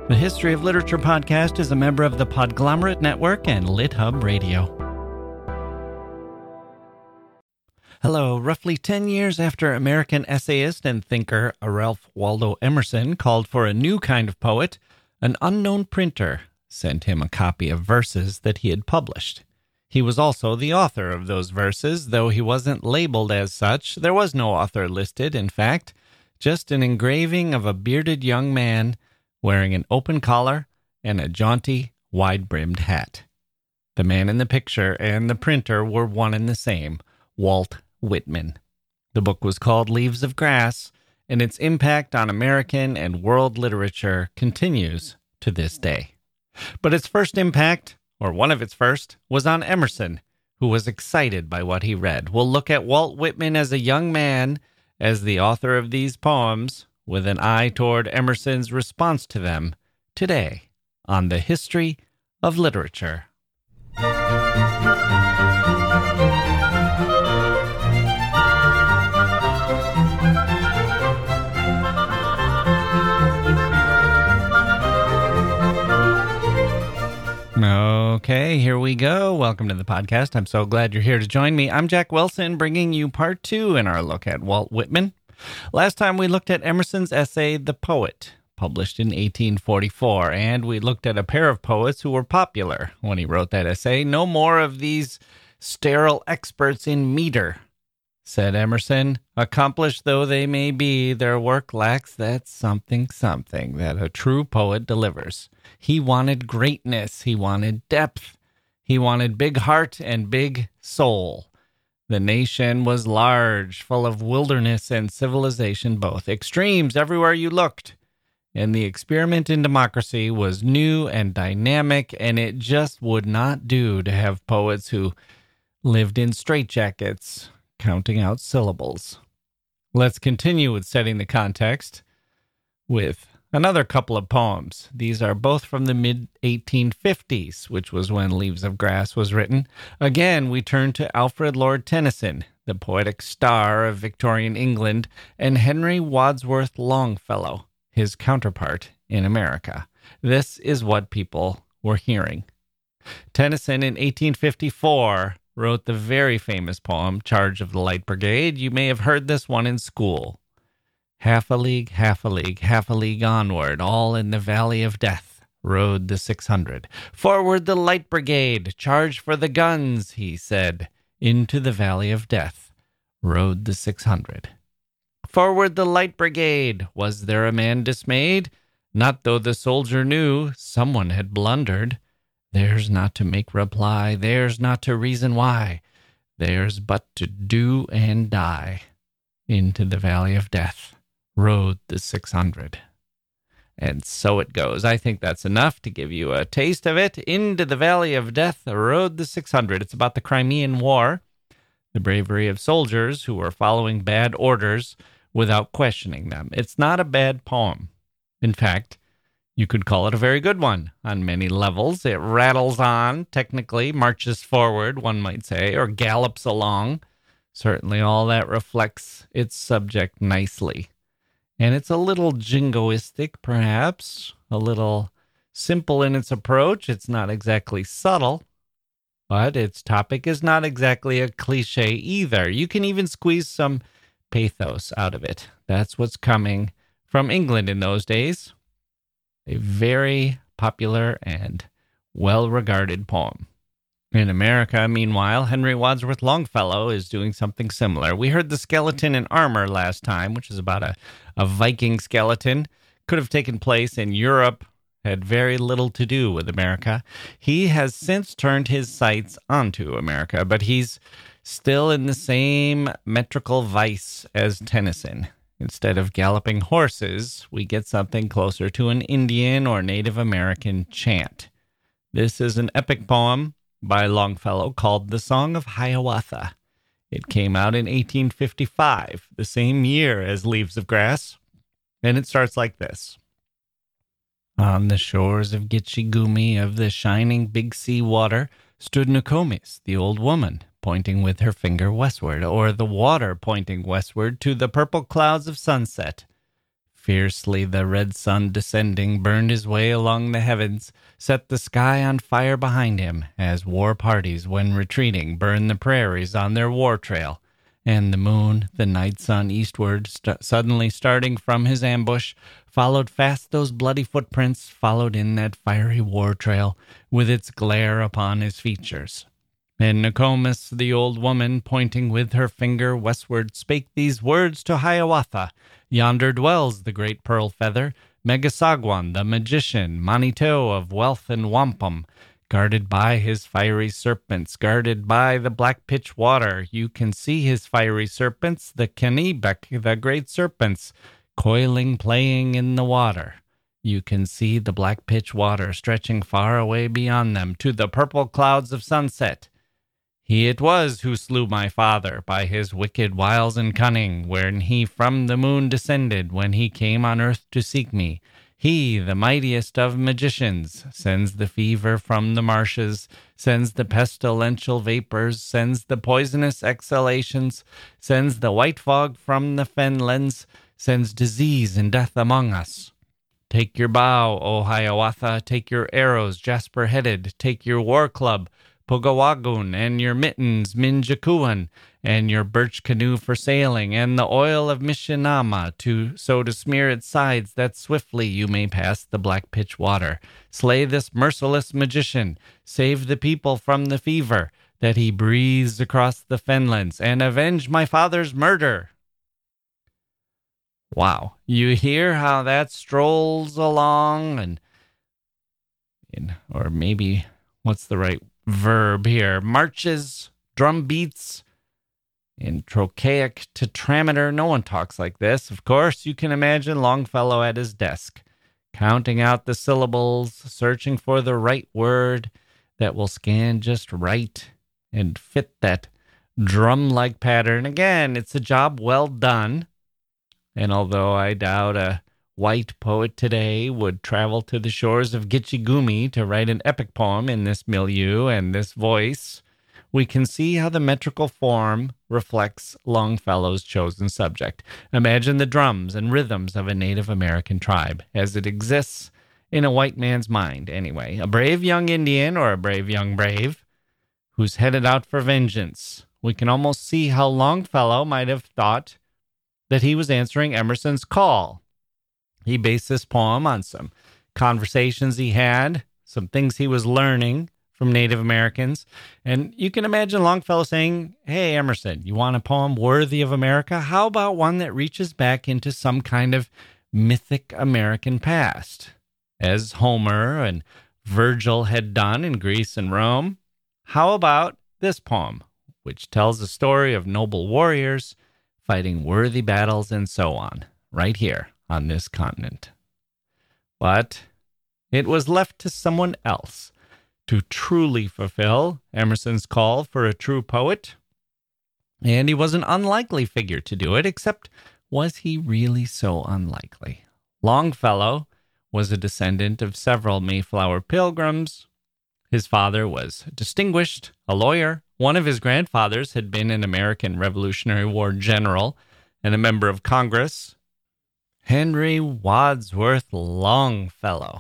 The History of Literature podcast is a member of the Podglomerate Network and LitHub Radio. Hello. Roughly 10 years after American essayist and thinker Ralph Waldo Emerson called for a new kind of poet, an unknown printer sent him a copy of verses that he had published. He was also the author of those verses, though he wasn't labeled as such. There was no author listed, in fact, just an engraving of a bearded young man wearing an open collar and a jaunty, wide-brimmed hat. The man in the picture and the printer were one and the same, Walt Whitman. The book was called Leaves of Grass, and its impact on American and world literature continues to this day. But its first impact, or one of its first, was on Emerson, who was excited by what he read. We'll look at Walt Whitman as a young man, as the author of these poems, with an eye toward Emerson's response to them, today on the History of Literature. Okay, here we go. Welcome to the podcast. I'm so glad you're here to join me. I'm Jack Wilson, bringing you part 2 in our look at Walt Whitman. Last time we looked at Emerson's essay, The Poet, published in 1844, and we looked at a pair of poets who were popular when he wrote that essay. No more of these sterile experts in meter, said Emerson. Accomplished though they may be, their work lacks that something that a true poet delivers. He wanted greatness. He wanted depth. He wanted big heart and big soul. The nation was large, full of wilderness and civilization both, extremes everywhere you looked. And the experiment in democracy was new and dynamic, and it just would not do to have poets who lived in straitjackets, counting out syllables. Let's continue with setting the context with another couple of poems. These are both from the mid-1850s, which was when Leaves of Grass was written. Again, we turn to Alfred Lord Tennyson, the poetic star of Victorian England, and Henry Wadsworth Longfellow, his counterpart in America. This is what people were hearing. Tennyson in 1854 wrote the very famous poem, Charge of the Light Brigade. You may have heard this one in school. Half a league, half a league, half a league onward, all in the valley of death, rode the 600. Forward the light brigade, charge for the guns, he said. Into the valley of death, rode the 600. Forward the light brigade, was there a man dismayed? Not though the soldier knew someone had blundered. Theirs not to make reply, theirs not to reason why, theirs but to do and die. Into the valley of death rode the 600. And so it goes. I think that's enough to give you a taste of it. Into the valley of death rode the 600. It's about the Crimean War, the bravery of soldiers who were following bad orders without questioning them. It's not a bad poem. In fact, you could call it a very good one on many levels. It rattles on, technically, marches forward, one might say, or gallops along. Certainly all that reflects its subject nicely. And it's a little jingoistic, perhaps, a little simple in its approach. It's not exactly subtle, but its topic is not exactly a cliche either. You can even squeeze some pathos out of it. That's what's coming from England in those days. A very popular and well-regarded poem. In America, meanwhile, Henry Wadsworth Longfellow is doing something similar. We heard The Skeleton in Armor last time, which is about a Viking skeleton. Could have taken place in Europe, had very little to do with America. He has since turned his sights onto America, but he's still in the same metrical vice as Tennyson. Instead of galloping horses, we get something closer to an Indian or Native American chant. This is an epic poem by Longfellow called The Song of Hiawatha. It came out in 1855, the same year as Leaves of Grass, and it starts like this. On the shores of Gitche Gumee of the shining Big Sea water stood Nokomis, the old woman, pointing with her finger westward, or the water pointing westward to the purple clouds of sunset. Fiercely the red sun descending burned his way along the heavens, set the sky on fire behind him, as war parties, when retreating, burn the prairies on their war trail. And the moon, the night sun eastward, suddenly starting from his ambush, followed fast those bloody footprints, followed in that fiery war trail, with its glare upon his features. And Nokomis, the old woman, pointing with her finger westward, spake these words to Hiawatha: Yonder dwells the great pearl feather, Megasagwan, the magician, Manito of wealth and wampum, guarded by his fiery serpents, guarded by the black pitch water. You can see his fiery serpents, the Kennebec, the great serpents, coiling, playing in the water. You can see the black pitch water stretching far away beyond them to the purple clouds of sunset. He it was who slew my father by his wicked wiles and cunning, when he from the moon descended, when he came on earth to seek me. He, the mightiest of magicians, sends the fever from the marshes, sends the pestilential vapors, sends the poisonous exhalations, sends the white fog from the fenlands, sends disease and death among us. Take your bow, O Hiawatha, take your arrows, jasper-headed, take your war club, Pugawagun, and your mittens, Minjakuan, and your birch canoe for sailing, and the oil of Mishinama, so to smear its sides, that swiftly you may pass the black pitch water. Slay this merciless magician, save the people from the fever that he breathes across the fenlands, and avenge my father's murder. Wow. You hear how that strolls along, or maybe, what's the right verb here? Marches, drum beats, in trochaic tetrameter. No one talks like this. Of course, you can imagine Longfellow at his desk, counting out the syllables, searching for the right word that will scan just right and fit that drum-like pattern. Again, it's a job well done. And although I doubt a white poet today would travel to the shores of Gitchigumi to write an epic poem in this milieu and this voice, we can see how the metrical form reflects Longfellow's chosen subject. Imagine the drums and rhythms of a Native American tribe as it exists in a white man's mind, anyway. A brave young Indian, or a brave young brave, who's headed out for vengeance. We can almost see how Longfellow might have thought that he was answering Emerson's call. He based this poem on some conversations he had, some things he was learning from Native Americans. And you can imagine Longfellow saying, hey, Emerson, you want a poem worthy of America? How about one that reaches back into some kind of mythic American past, as Homer and Virgil had done in Greece and Rome? How about this poem, which tells the story of noble warriors fighting worthy battles and so on, right here on this continent? But it was left to someone else to truly fulfill Emerson's call for a true poet. And he was an unlikely figure to do it, except was he really so unlikely? Longfellow was a descendant of several Mayflower pilgrims. His father was distinguished, a lawyer. One of his grandfathers had been an American Revolutionary War general and a member of Congress, Henry Wadsworth Longfellow.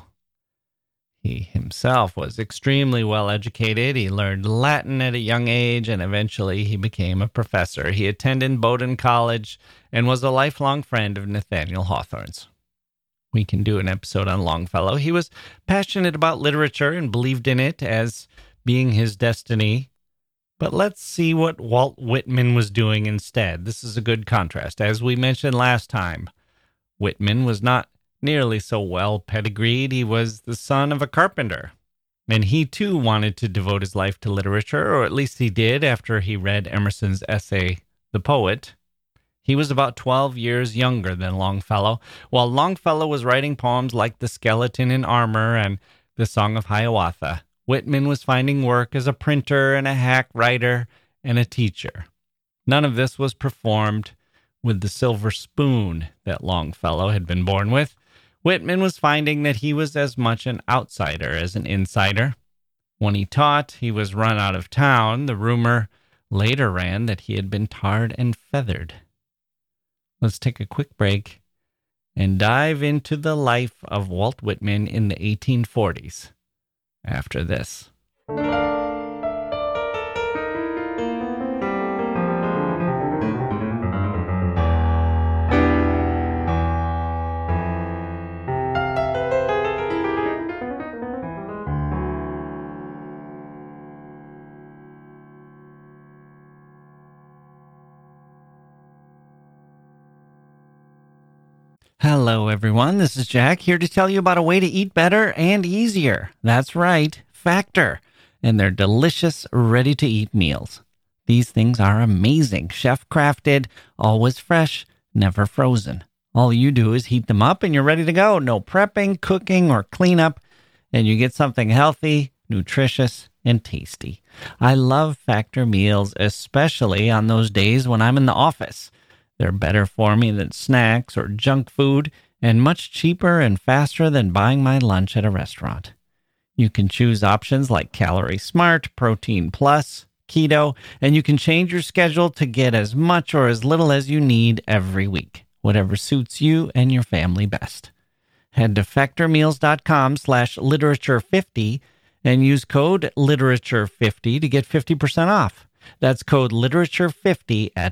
He himself was extremely well educated. He learned Latin at a young age, and eventually he became a professor. He attended Bowdoin College and was a lifelong friend of Nathaniel Hawthorne's. We can do an episode on Longfellow. He was passionate about literature and believed in it as being his destiny. But let's see what Walt Whitman was doing instead. This is a good contrast. As we mentioned last time, Whitman was not nearly so well pedigreed. He was the son of a carpenter, and he too wanted to devote his life to literature, or at least he did after he read Emerson's essay, The Poet. He was about 12 years younger than Longfellow. While Longfellow was writing poems like The Skeleton in Armor and The Song of Hiawatha, Whitman was finding work as a printer and a hack writer and a teacher. None of this was performed with the silver spoon that Longfellow had been born with. Whitman was finding that he was as much an outsider as an insider. When he taught, he was run out of town. The rumor later ran that he had been tarred and feathered. Let's take a quick break and dive into the life of Walt Whitman in the 1840s after this. Hello, everyone. This is Jack here to tell you about a way to eat better and easier. That's right, Factor, and their delicious, ready-to-eat meals. These things are amazing, chef-crafted, always fresh, never frozen. All you do is heat them up and you're ready to go. No prepping, cooking, or cleanup, and you get something healthy, nutritious, and tasty. I love Factor meals, especially on those days when I'm in the office. They're better for me than snacks or junk food, and much cheaper and faster than buying my lunch at a restaurant. You can choose options like Calorie Smart, Protein Plus, Keto, and you can change your schedule to get as much or as little as you need every week, whatever suits you and your family best. Head to factormeals.com/literature50 and use code literature50 to get 50% off. That's code literature50 at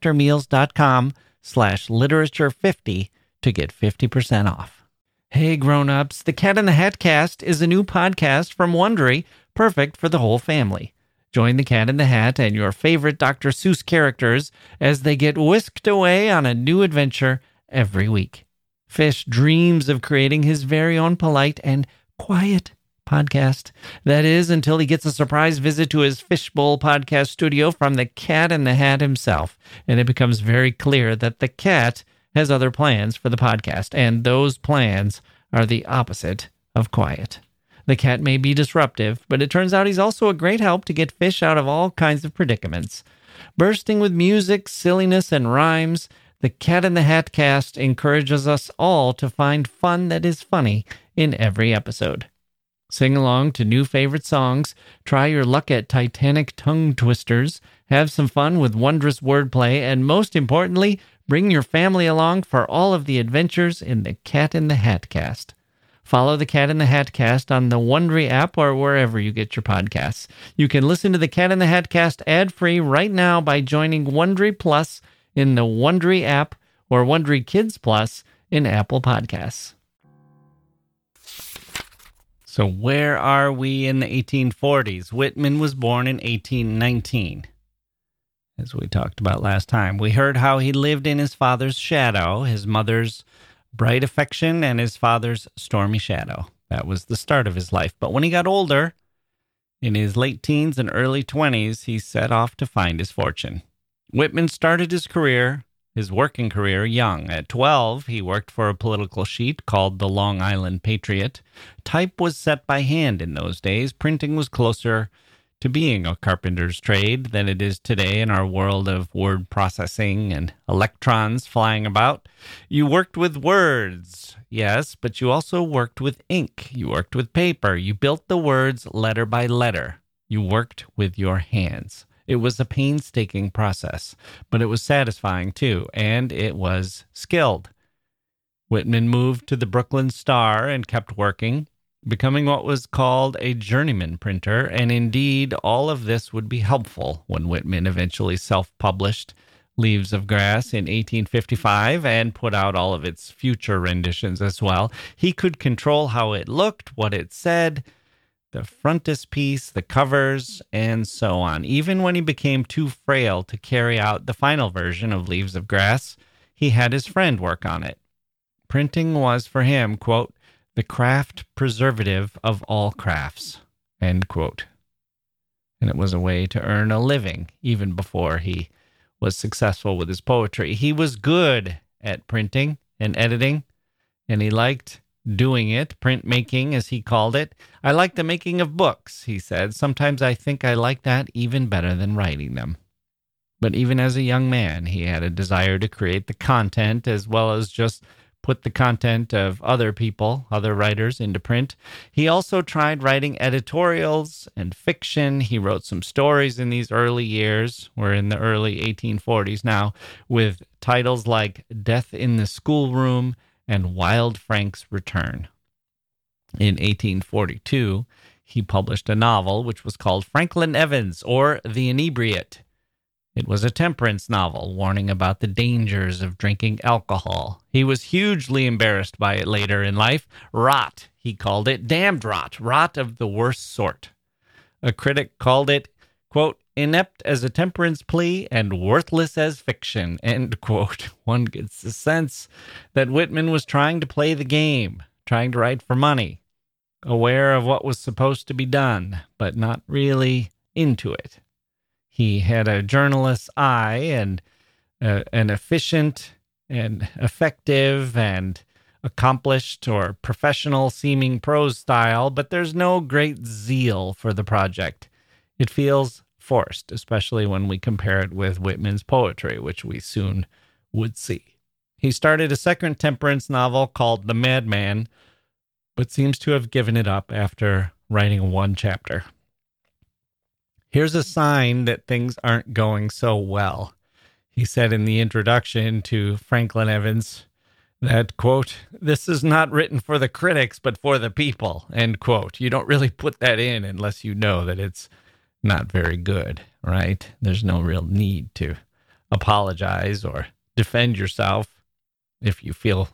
factormeals.com/literature50 to get 50% off. Hey grown-ups, the Cat in the Hat Cast is a new podcast from Wondery, perfect for the whole family. Join the Cat in the Hat and your favorite Dr. Seuss characters as they get whisked away on a new adventure every week. Fish dreams of creating his very own polite and quiet podcast. That is, until he gets a surprise visit to his Fishbowl podcast studio from the Cat in the Hat himself. And it becomes very clear that the cat has other plans for the podcast, and those plans are the opposite of quiet. The cat may be disruptive, but it turns out he's also a great help to get fish out of all kinds of predicaments. Bursting with music, silliness, and rhymes, the Cat in the Hat Cast encourages us all to find fun that is funny in every episode. Sing along to new favorite songs, try your luck at Titanic tongue twisters, have some fun with wondrous wordplay, and most importantly, bring your family along for all of the adventures in the Cat in the Hat Cast. Follow the Cat in the Hat Cast on the Wondery app or wherever you get your podcasts. You can listen to the Cat in the Hat Cast ad-free right now by joining Wondery Plus in the Wondery app or Wondery Kids Plus in Apple Podcasts. So where are we in the 1840s? Whitman was born in 1819. As we talked about last time, we heard how he lived in his father's shadow, his mother's bright affection, and his father's stormy shadow. That was the start of his life. But when he got older, in his late teens and early 20s, he set off to find his fortune. Whitman started his working career young. At 12, he worked for a political sheet called the Long Island Patriot. Type was set by hand in those days. Printing was closer to being a carpenter's trade than it is today in our world of word processing and electrons flying about. You worked with words, yes, but you also worked with ink. You worked with paper. You built the words letter by letter. You worked with your hands. It was a painstaking process, but it was satisfying too, and it was skilled. Whitman moved to the Brooklyn Star and kept working, becoming what was called a journeyman printer, and indeed all of this would be helpful when Whitman eventually self-published Leaves of Grass in 1855 and put out all of its future renditions as well. He could control how it looked, what it said, the frontispiece, the covers, and so on. Even when he became too frail to carry out the final version of Leaves of Grass, he had his friend work on it. Printing was for him, quote, the craft preservative of all crafts, end quote. And it was a way to earn a living even before he was successful with his poetry. He was good at printing and editing, and he liked doing it, printmaking, as he called it. I like the making of books, he said. Sometimes I think I like that even better than writing them. But even as a young man, he had a desire to create the content as well as just put the content of other people, other writers, into print. He also tried writing editorials and fiction. He wrote some stories in these early years. We're in the early 1840s now, with titles like Death in the Schoolroom and Wild Frank's Return. In 1842, he published a novel which was called Franklin Evans, or The Inebriate. It was a temperance novel warning about the dangers of drinking alcohol. He was hugely embarrassed by it later in life. Rot, he called it. Damned rot. Rot of the worst sort. A critic called it, quote, inept as a temperance plea and worthless as fiction, end quote. One gets the sense that Whitman was trying to play the game, trying to write for money, aware of what was supposed to be done, but not really into it. He had a journalist's eye and an efficient and effective and accomplished or professional-seeming prose style, but there's no great zeal for the project. It feels forced, especially when we compare it with Whitman's poetry, which we soon would see. He started a second temperance novel called The Madman, but seems to have given it up after writing one chapter. Here's a sign that things aren't going so well. He said in the introduction to Franklin Evans that, quote, this is not written for the critics, but for the people, end quote. You don't really put that in unless you know that it's not very good, right? There's no real need to apologize or defend yourself if you feel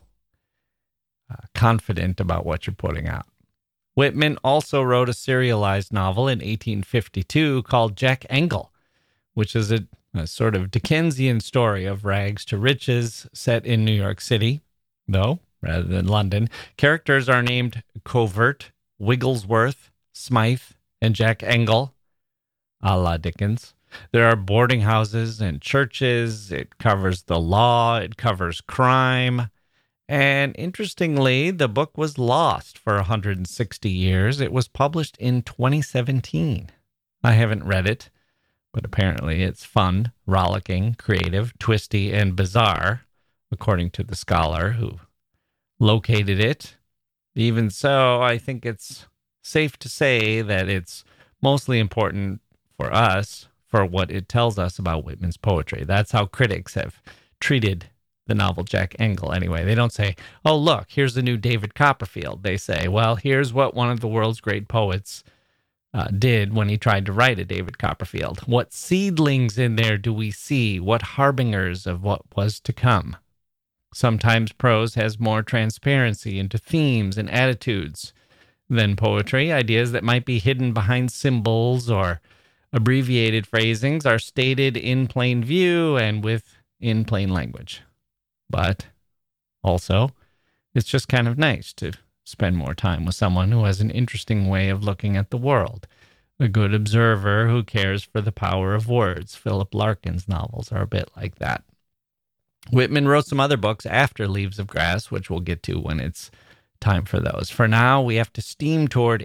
confident about what you're putting out. Whitman also wrote a serialized novel in 1852 called Jack Engle, which is a sort of Dickensian story of rags to riches set in New York City, though, rather than London. Characters are named Covert, Wigglesworth, Smythe, and Jack Engle, a la Dickens. There are boarding houses and churches. It covers the law. It covers crime. And interestingly, the book was lost for 160 years. It was published in 2017. I haven't read it, but apparently it's fun, rollicking, creative, twisty, and bizarre, according to the scholar who located it. Even so, I think it's safe to say that it's mostly important for us for what it tells us about Whitman's poetry. That's how critics have treated the novel Jack Engle anyway. They don't say, oh, look, here's the new David Copperfield. They say, well, here's what one of the world's great poets did when he tried to write a David Copperfield. What seedlings in there do we see? What harbingers of what was to come? Sometimes prose has more transparency into themes and attitudes than poetry. Ideas that might be hidden behind symbols or abbreviated phrasings are stated in plain view and in plain language. But also, it's just kind of nice to spend more time with someone who has an interesting way of looking at the world, a good observer who cares for the power of words. Philip Larkin's novels are a bit like that. Whitman wrote some other books after Leaves of Grass, which we'll get to when it's time for those. For now, we have to steam toward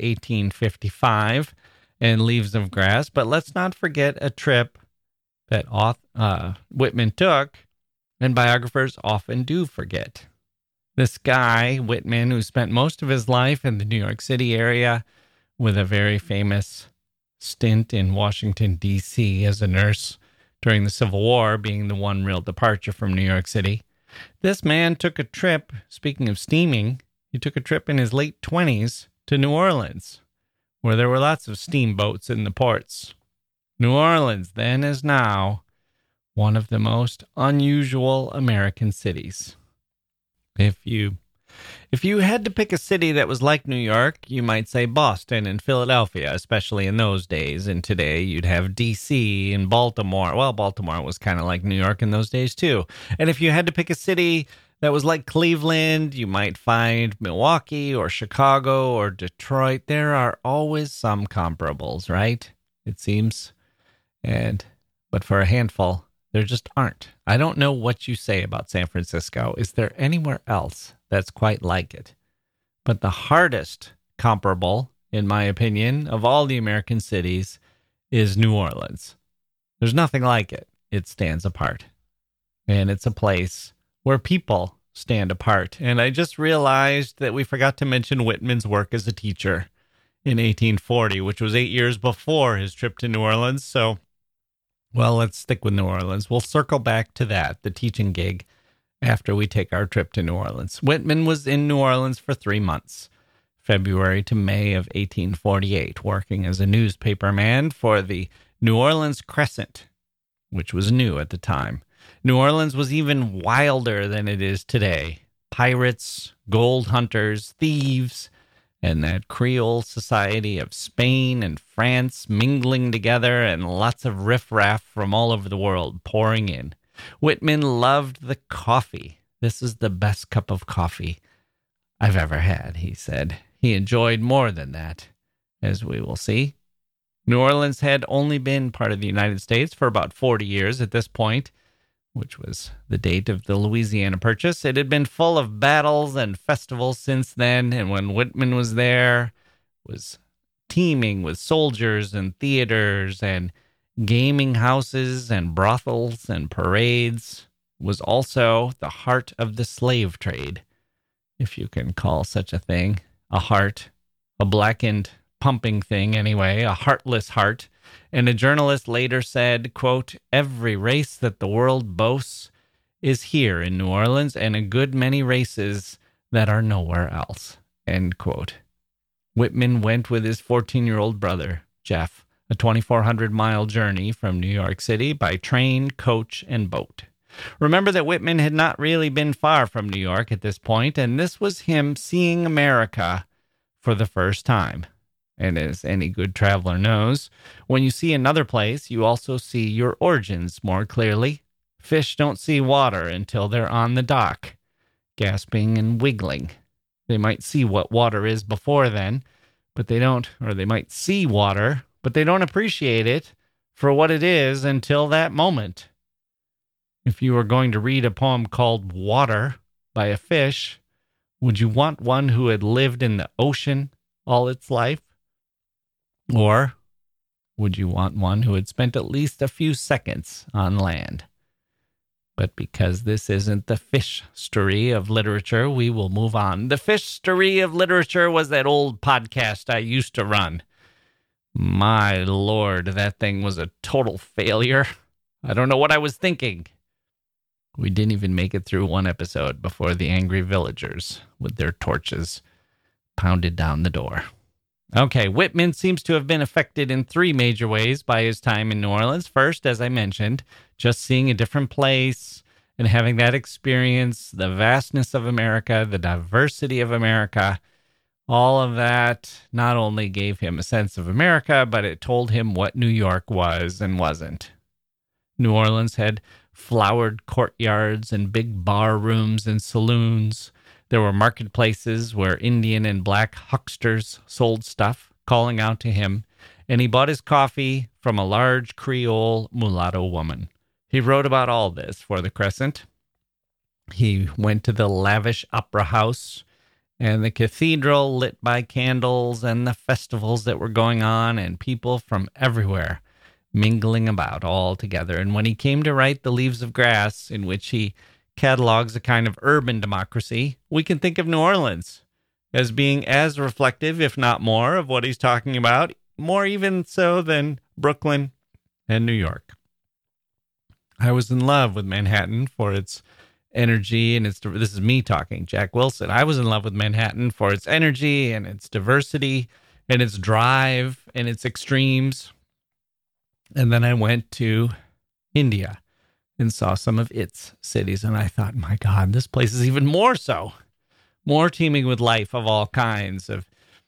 1855 and Leaves of Grass, but let's not forget a trip that Whitman took, and biographers often do forget. This guy, Whitman, who spent most of his life in the New York City area with a very famous stint in Washington, D.C. as a nurse during the Civil War, being the one real departure from New York City. This man took a trip, speaking of steaming, he took a trip in his late 20s to New Orleans, where there were lots of steamboats in the ports. New Orleans, then as now, one of the most unusual American cities. If you had to pick a city that was like New York, you might say Boston and Philadelphia, especially in those days. And today you'd have D.C. and Baltimore. Well, Baltimore was kind of like New York in those days too. And if you had to pick a city that was like Cleveland, you might find Milwaukee or Chicago or Detroit. There are always some comparables, right? It seems. But for a handful, there just aren't. I don't know what you say about San Francisco. Is there anywhere else that's quite like it? But the hardest comparable, in my opinion, of all the American cities is New Orleans. There's nothing like it. It stands apart. And it's a place where people stand apart. And I just realized that we forgot to mention Whitman's work as a teacher in 1840, which was 8 years before his trip to New Orleans. So, well, let's stick with New Orleans. We'll circle back to that, the teaching gig, after we take our trip to New Orleans. Whitman was in New Orleans for 3 months, February to May of 1848, working as a newspaperman for the New Orleans Crescent, which was new at the time. New Orleans was even wilder than it is today. Pirates, gold hunters, thieves, and that Creole society of Spain and France mingling together, and lots of riffraff from all over the world pouring in. Whitman loved the coffee. "This is the best cup of coffee I've ever had," he said. He enjoyed more than that, as we will see. New Orleans had only been part of the United States for about 40 years at this point, which was the date of the Louisiana Purchase. It had been full of battles and festivals since then, and when Whitman was there, it was teeming with soldiers and theaters and gaming houses and brothels and parades. It was also the heart of the slave trade, if you can call such a thing a heart, a blackened, pumping thing anyway, a heartless heart. And a journalist later said, quote, "Every race that the world boasts is here in New Orleans, and a good many races that are nowhere else," end quote. Whitman went with his 14-year-old brother, Jeff, a 2,400-mile journey from New York City by train, coach, and boat. Remember that Whitman had not really been far from New York at this point, and this was him seeing America for the first time. And as any good traveler knows, when you see another place, you also see your origins more clearly. Fish don't see water until they're on the dock, gasping and wiggling. They might see what water is before then, but they don't, or they might see water, but they don't appreciate it for what it is until that moment. If you were going to read a poem called Water by a fish, would you want one who had lived in the ocean all its life? Or would you want one who had spent at least a few seconds on land? But because this isn't the fish story of literature, we will move on. The fish story of literature was that old podcast I used to run. My Lord, that thing was a total failure. I don't know what I was thinking. We didn't even make it through one episode before the angry villagers, with their torches, pounded down the door. Okay, Whitman seems to have been affected in 3 major ways by his time in New Orleans. First, as I mentioned, just seeing a different place and having that experience, the vastness of America, the diversity of America, all of that not only gave him a sense of America, but it told him what New York was and wasn't. New Orleans had flowered courtyards and big bar rooms and saloons. There were marketplaces where Indian and black hucksters sold stuff, calling out to him, and he bought his coffee from a large Creole mulatto woman. He wrote about all this for the Crescent. He went to the lavish opera house and the cathedral lit by candles and the festivals that were going on and people from everywhere mingling about all together. And when he came to write The Leaves of Grass, in which he catalogs a kind of urban democracy, we can think of New Orleans as being as reflective, if not more, of what he's talking about, more even so than Brooklyn and New York. I was in love with Manhattan for its energy and its, this is me talking, Jack Wilson. I was in love with Manhattan for its energy and its diversity and its drive and its extremes. And then I went to India and saw some of its cities, and I thought, my God, this place is even more so. More teeming with life of all kinds, of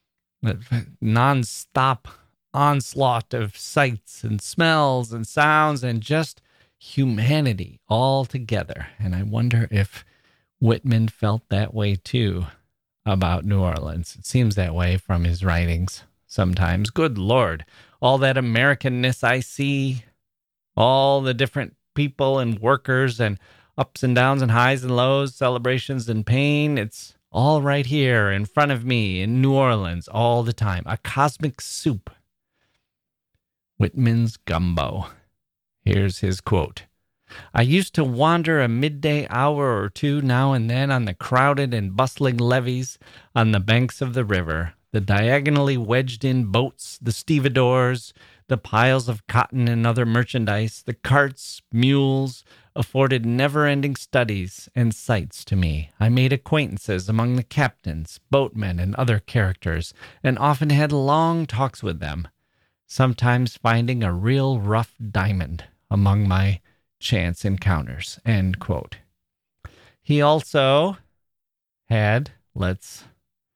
non-stop onslaught of sights and smells and sounds and just humanity all together. And I wonder if Whitman felt that way too about New Orleans. It seems that way from his writings sometimes. Good Lord, all that Americanness I see, all the different people and workers and ups and downs and highs and lows, celebrations and pain. It's all right here in front of me in New Orleans all the time. A cosmic soup. Whitman's gumbo. Here's his quote. I used to wander a midday hour or two now and then on the crowded and bustling levees on the banks of the river, the diagonally wedged-in boats, the stevedores, the piles of cotton and other merchandise, the carts, mules, afforded never-ending studies and sights to me. I made acquaintances among the captains, boatmen, and other characters, and often had long talks with them, sometimes finding a real rough diamond among my chance encounters." End quote. He also had, let's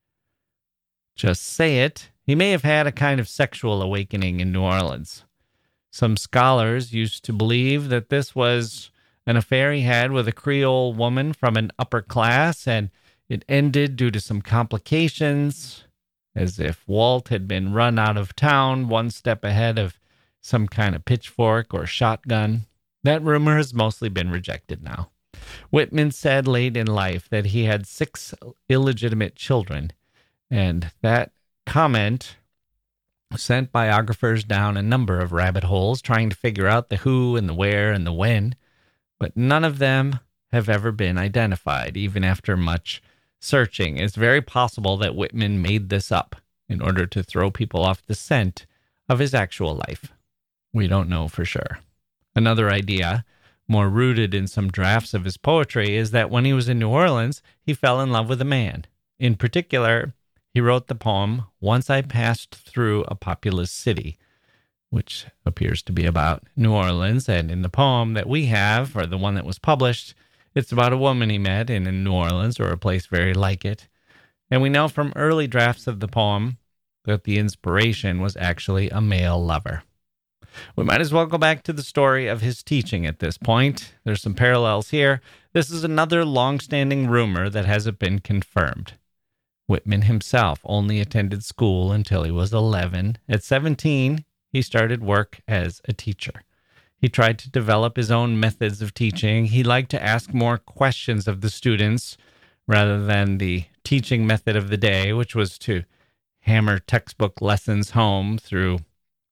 just say it, he may have had a kind of sexual awakening in New Orleans. Some scholars used to believe that this was an affair he had with a Creole woman from an upper class, and it ended due to some complications, as if Walt had been run out of town one step ahead of some kind of pitchfork or shotgun. That rumor has mostly been rejected now. Whitman said late in life that he had 6 illegitimate children, and that comment sent biographers down a number of rabbit holes trying to figure out the who and the where and the when, but none of them have ever been identified, even after much searching. It's very possible that Whitman made this up in order to throw people off the scent of his actual life. We don't know for sure. Another idea, more rooted in some drafts of his poetry, is that when he was in New Orleans, he fell in love with a man. In particular, he wrote the poem, "Once I Passed Through a Populous City," which appears to be about New Orleans. And in the poem that we have, or the one that was published, it's about a woman he met in New Orleans, or a place very like it. And we know from early drafts of the poem that the inspiration was actually a male lover. We might as well go back to the story of his teaching at this point. There's some parallels here. This is another long-standing rumor that hasn't been confirmed. Whitman himself only attended school until he was 11. At 17, he started work as a teacher. He tried to develop his own methods of teaching. He liked to ask more questions of the students rather than the teaching method of the day, which was to hammer textbook lessons home through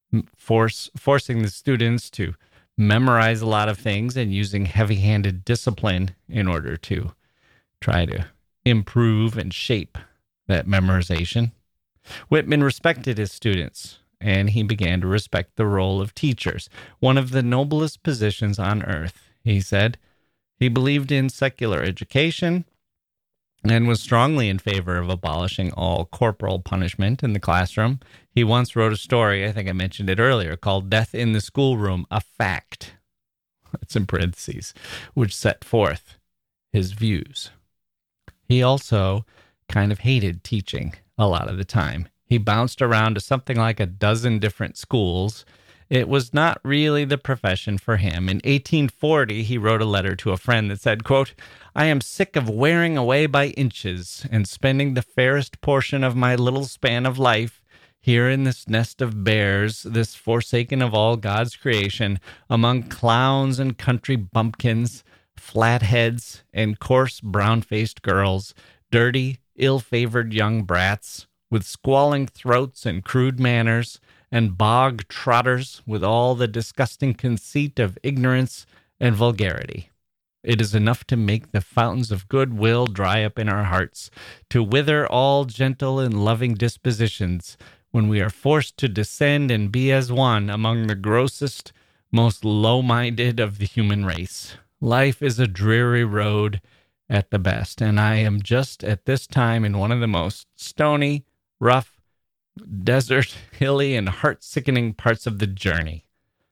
forcing the students to memorize a lot of things and using heavy-handed discipline in order to try to improve and shape that memorization. Whitman respected his students, and he began to respect the role of teachers, one of the noblest positions on earth, he said. He believed in secular education and was strongly in favor of abolishing all corporal punishment in the classroom. He once wrote a story, I think I mentioned it earlier, called "Death in the Schoolroom, a Fact," it's in parentheses, which set forth his views. He also kind of hated teaching a lot of the time. He bounced around to something like a dozen different schools. It was not really the profession for him. In 1840, he wrote a letter to a friend that said, quote, "I am sick of wearing away by inches and spending the fairest portion of my little span of life here in this nest of bears, this forsaken of all God's creation, among clowns and country bumpkins, flatheads, and coarse brown-faced girls, dirty, ill-favored young brats, with squalling throats and crude manners, and bog trotters with all the disgusting conceit of ignorance and vulgarity. It is enough to make the fountains of goodwill dry up in our hearts, to wither all gentle and loving dispositions, when we are forced to descend and be as one among the grossest, most low-minded of the human race. Life is a dreary road at the best, and I am just at this time in one of the most stony, rough, desert, hilly, and heart-sickening parts of the journey."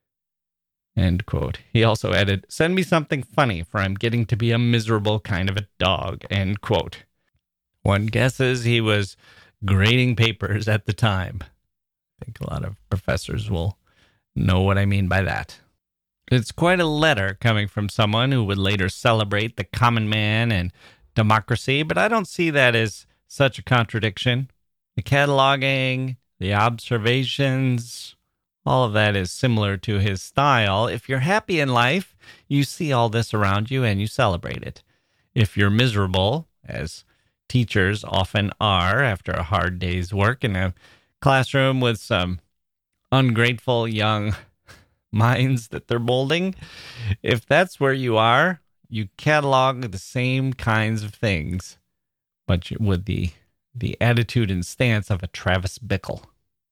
End quote. He also added, "Send me something funny, for I'm getting to be a miserable kind of a dog." End quote. One guesses he was grading papers at the time. I think a lot of professors will know what I mean by that. It's quite a letter coming from someone who would later celebrate the common man and democracy, but I don't see that as such a contradiction. The cataloging, the observations, all of that is similar to his style. If you're happy in life, you see all this around you and you celebrate it. If you're miserable, as teachers often are after a hard day's work in a classroom with some ungrateful young minds that they're molding, if that's where you are, you catalog the same kinds of things, but with the attitude and stance of a Travis Bickle.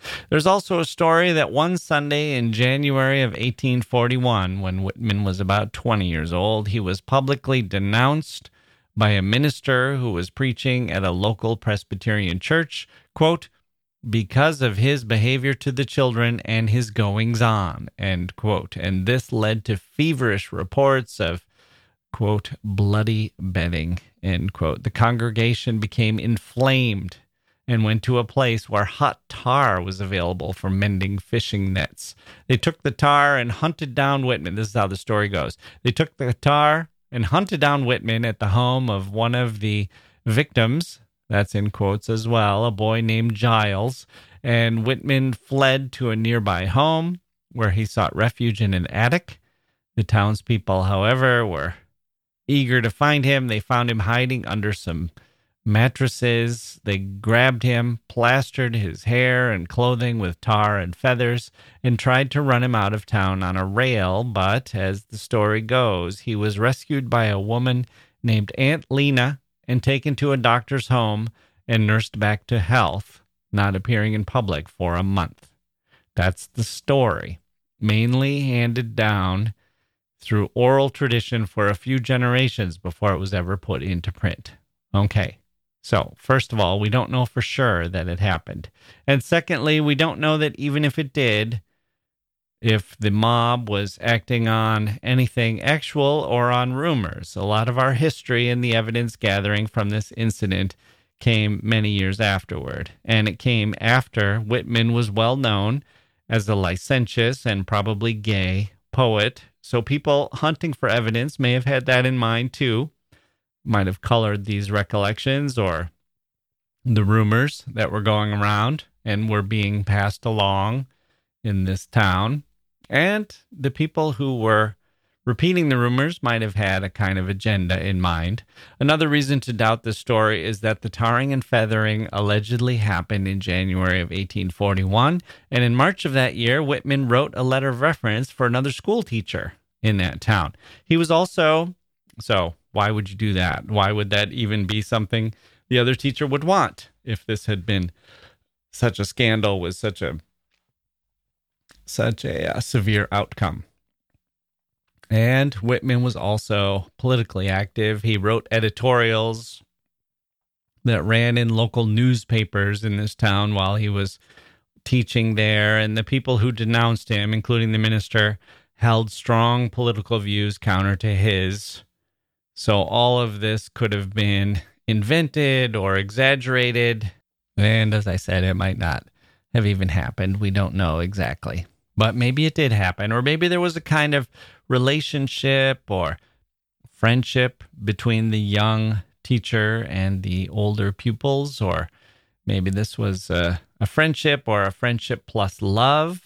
There's also a story that one Sunday in January of 1841, when Whitman was about 20 years old, he was publicly denounced by a minister who was preaching at a local Presbyterian church, quote, because of his behavior to the children and his goings-on, end quote. And this led to feverish reports of, quote, bloody betting, end quote. The congregation became inflamed and went to a place where hot tar was available for mending fishing nets. They took the tar and hunted down Whitman. This is how the story goes. They took the tar and hunted down Whitman at the home of one of the victims, that's in quotes as well, a boy named Giles, and Whitman fled to a nearby home where he sought refuge in an attic. The townspeople, however, were eager to find him. They found him hiding under some mattresses. They grabbed him, plastered his hair and clothing with tar and feathers, and tried to run him out of town on a rail. But as the story goes, he was rescued by a woman named Aunt Lena and taken to a doctor's home and nursed back to health, not appearing in public for a month. That's the story, mainly handed down through oral tradition for a few generations before it was ever put into print. Okay. So, first of all, we don't know for sure that it happened. And secondly, we don't know that even if it did, if the mob was acting on anything actual or on rumors. A lot of our history and the evidence gathering from this incident came many years afterward. And it came after Whitman was well known as a licentious and probably gay poet. So people hunting for evidence may have had that in mind too. Might have colored these recollections or the rumors that were going around and were being passed along in this town. And the people who were repeating the rumors might have had a kind of agenda in mind. Another reason to doubt this story is that the tarring and feathering allegedly happened in January of 1841. And in March of that year, Whitman wrote a letter of reference for another school teacher in that town. He was also... So why would you do that? Why would that even be something the other teacher would want if this had been such a scandal with such a severe outcome? And Whitman was also politically active. He wrote editorials that ran in local newspapers in this town while he was teaching there. And the people who denounced him, including the minister, held strong political views counter to his. So all of this could have been invented or exaggerated. And as I said, it might not have even happened. We don't know exactly. But maybe it did happen. Or maybe there was a kind of relationship or friendship between the young teacher and the older pupils. Or maybe this was a friendship or a friendship plus love.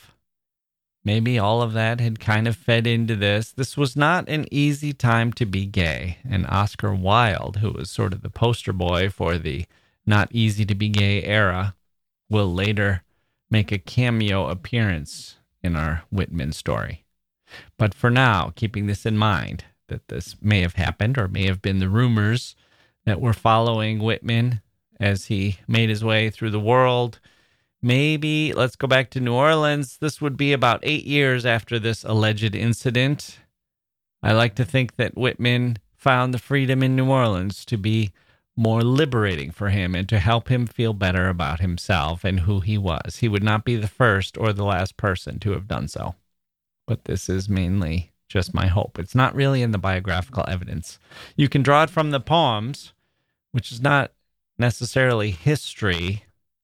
Maybe all of that had kind of fed into this. This was not an easy time to be gay. And Oscar Wilde, who was sort of the poster boy for the not easy to be gay era, will later make a cameo appearance in our Whitman story. But for now, keeping this in mind, that this may have happened or may have been the rumors that were following Whitman as he made his way through the world. Maybe, let's go back to New Orleans. This would be about 8 years after this alleged incident. I like to think that Whitman found the freedom in New Orleans to be more liberating for him and to help him feel better about himself and who he was. He would not be the first or the last person to have done so. But this is mainly just my hope. It's not really in the biographical evidence. You can draw it from the poems, which is not necessarily history,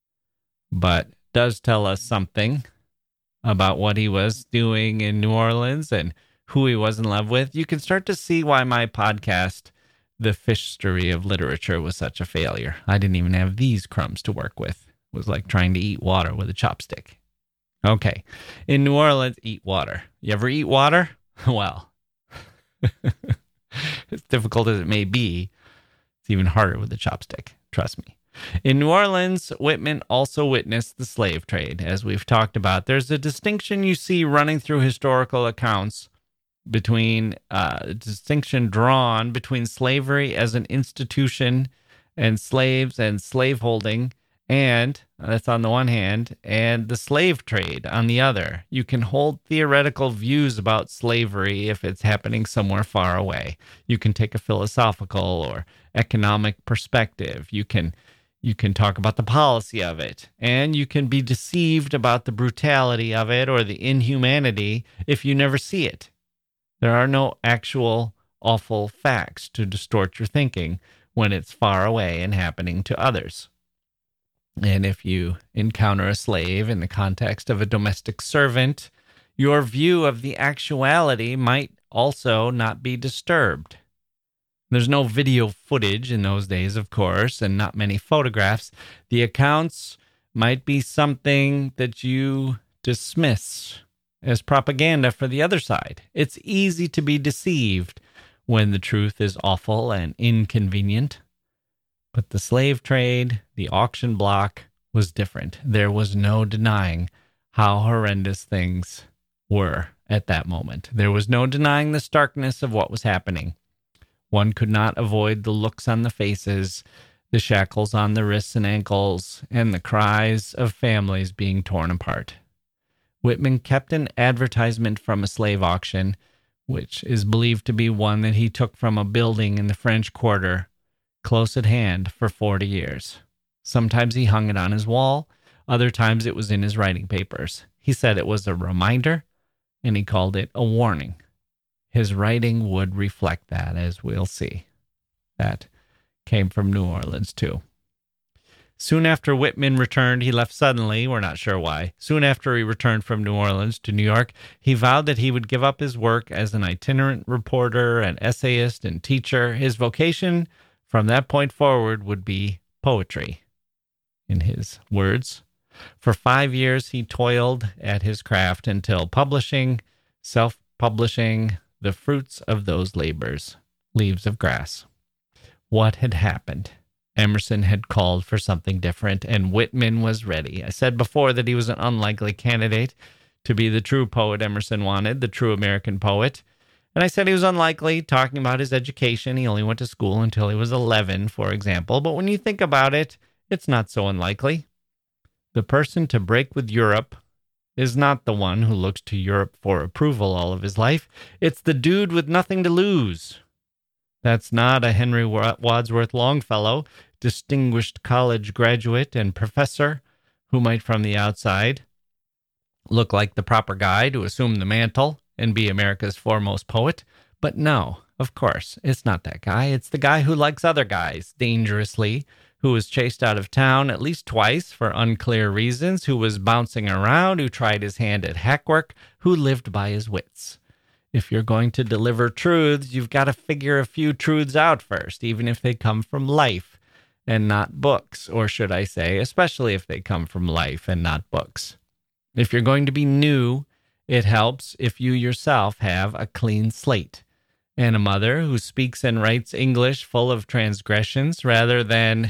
but does tell us something about what he was doing in New Orleans and who he was in love with. You can start to see why my podcast, The Fishstory of Literature, was such a failure. I didn't even have these crumbs to work with. It was like trying to eat water with a chopstick. Okay. In New Orleans, eat water. You ever eat water? Well, as difficult as it may be, it's even harder with a chopstick. Trust me. In New Orleans, Whitman also witnessed the slave trade, as we've talked about. There's a distinction you see running through historical accounts between distinction drawn between slavery as an institution and slaves and slaveholding And that's on the one hand, and the slave trade on the other. You can hold theoretical views about slavery if it's happening somewhere far away. You can take a philosophical or economic perspective. You can talk about the policy of it, and you can be deceived about the brutality of it or the inhumanity if you never see it. There are no actual awful facts to distort your thinking when it's far away and happening to others. And if you encounter a slave in the context of a domestic servant, your view of the actuality might also not be disturbed. There's no video footage in those days, of course, and not many photographs. The accounts might be something that you dismiss as propaganda for the other side. It's easy to be deceived when the truth is awful and inconvenient. But the slave trade, the auction block, was different. There was no denying how horrendous things were at that moment. There was no denying the starkness of what was happening. One could not avoid the looks on the faces, the shackles on the wrists and ankles, and the cries of families being torn apart. Whitman kept an advertisement from a slave auction, which is believed to be one that he took from a building in the French Quarter, close at hand, for 40 years. Sometimes he hung it on his wall, other times it was in his writing papers. He said it was a reminder, and he called it a warning. His writing would reflect that, as we'll see. That came from New Orleans, too. Soon after Whitman returned, he left suddenly. We're not sure why. Soon after he returned from New Orleans to New York, he vowed that he would give up his work as an itinerant reporter, an essayist, and teacher. His vocation from that point forward would be poetry. In his words, for 5 years he toiled at his craft until publishing, self-publishing, the fruits of those labors, Leaves of Grass. What had happened? Emerson had called for something different, and Whitman was ready. I said before that he was an unlikely candidate to be the true poet Emerson wanted, the true American poet. And I said he was unlikely, talking about his education. He only went to school until he was 11, for example. But when you think about it, it's not so unlikely. The person to break with Europe is not the one who looks to Europe for approval all of his life. It's the dude with nothing to lose. That's not a Henry Wadsworth Longfellow, distinguished college graduate and professor, who might from the outside look like the proper guy to assume the mantle and be America's foremost poet. But no, of course, it's not that guy. It's the guy who likes other guys dangerously, who was chased out of town at least twice for unclear reasons, who was bouncing around, who tried his hand at hack work, who lived by his wits. If you're going to deliver truths, you've got to figure a few truths out first, even if they come from life and not books, or should I say, especially if they come from life and not books. If you're going to be new, it helps if you yourself have a clean slate and a mother who speaks and writes English full of transgressions rather than